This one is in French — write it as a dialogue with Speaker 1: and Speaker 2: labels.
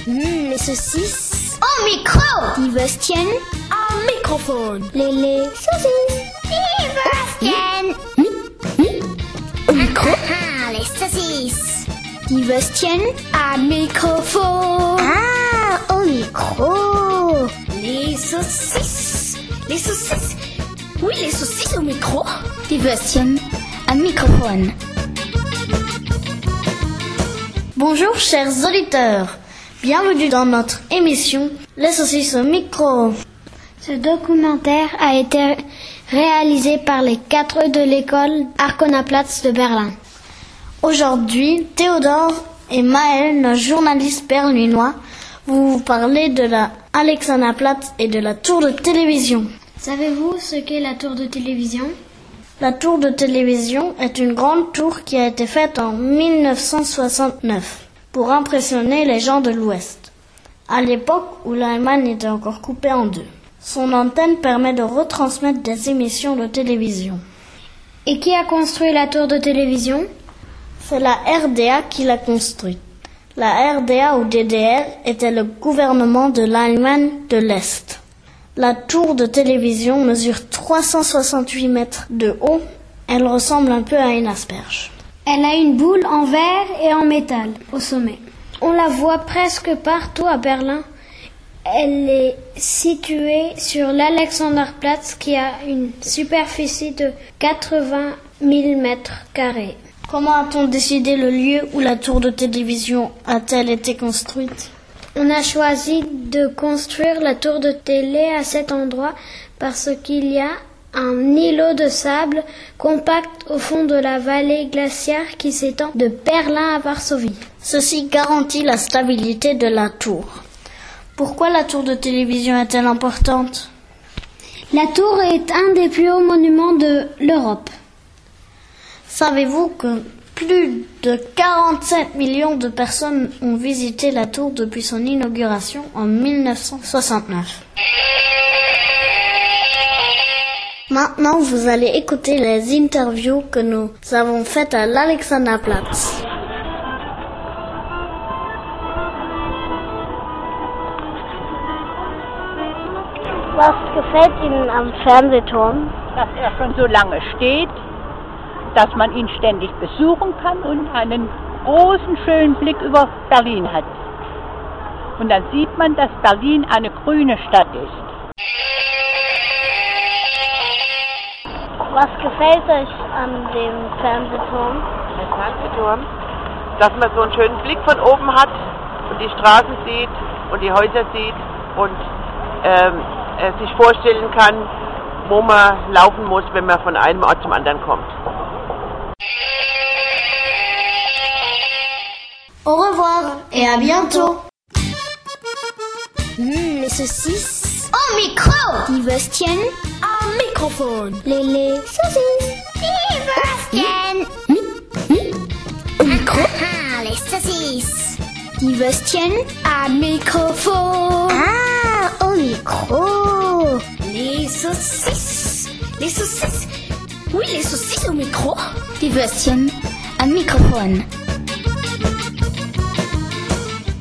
Speaker 1: Les saucisses. Au micro. Die Würstchen. Am Mikrofon. Les saucisses. Die Würstchen. Au micro. Les saucisses. Die Würstchen. Am Mikrofon. Ah, au micro. Les saucisses. Les saucisses. Oui, les saucisses au micro. Die Würstchen. Am Mikrofon.
Speaker 2: Bonjour chers auditeurs, bienvenue dans notre émission Les saucisses au micro.
Speaker 3: Ce documentaire a été réalisé par les 4 de l'école Arkonaplatz de Berlin.
Speaker 2: Aujourd'hui, Théodore et Maël, nos journalistes berlinois, vont vous parler de la Alexanderplatz et de la tour de télévision.
Speaker 3: Savez-vous ce qu'est la tour de télévision ?
Speaker 2: La tour de télévision est une grande tour qui a été faite en 1969 pour impressionner les gens de l'Ouest, à l'époque où l'Allemagne était encore coupée en deux. Son antenne permet de retransmettre des émissions de télévision.
Speaker 3: Et qui a construit la tour de télévision ?
Speaker 2: C'est la RDA qui l'a construite. La RDA ou DDR était le gouvernement de l'Allemagne de l'Est. La tour de télévision mesure 368 mètres de haut. Elle ressemble un peu à une asperge.
Speaker 3: Elle a une boule en verre et en métal au sommet. On la voit presque partout à Berlin. Elle est située sur l'Alexanderplatz qui a une superficie de 80 000 mètres carrés.
Speaker 2: Comment a-t-on décidé le lieu où la tour de télévision a-t-elle été construite ?
Speaker 3: On a choisi de construire la tour de télé à cet endroit parce qu'il y a un îlot de sable compact au fond de la vallée glaciaire qui s'étend de Berlin à Varsovie.
Speaker 2: Ceci garantit la stabilité de la tour. Pourquoi la tour de télévision est-elle importante ?
Speaker 3: La tour est un des plus hauts monuments de l'Europe.
Speaker 2: Savez-vous que plus de 47 millions de personnes ont visité la tour depuis son inauguration en 1969. Maintenant, vous allez écouter les interviews que nous avons faites à l'Alexanderplatz. Was gefällt Ihnen am Fernsehturm?
Speaker 4: Dass schon so lange steht, dass man ihn ständig besuchen kann und einen großen, schönen Blick über Berlin hat. Und dann sieht man, dass Berlin eine grüne Stadt ist.
Speaker 2: Was gefällt euch an dem Fernsehturm?
Speaker 5: Der Fernsehturm, dass man so einen schönen Blick von oben hat und die Straßen sieht und die Häuser sieht und sich vorstellen kann, wo man laufen muss, wenn man von einem Ort zum anderen kommt.
Speaker 2: Au revoir et à bientôt.
Speaker 1: Les saucisses. Au micro. Die Würstchen. Am Mikrofon. Les saucisses. Die Würstchen. Au micro. Les saucisses. Die Würstchen. Am Mikrofon. Ah, au micro. Les saucisses. Les saucisses. Oui, les saucisses au micro. Die Würstchen. Am Mikrofon.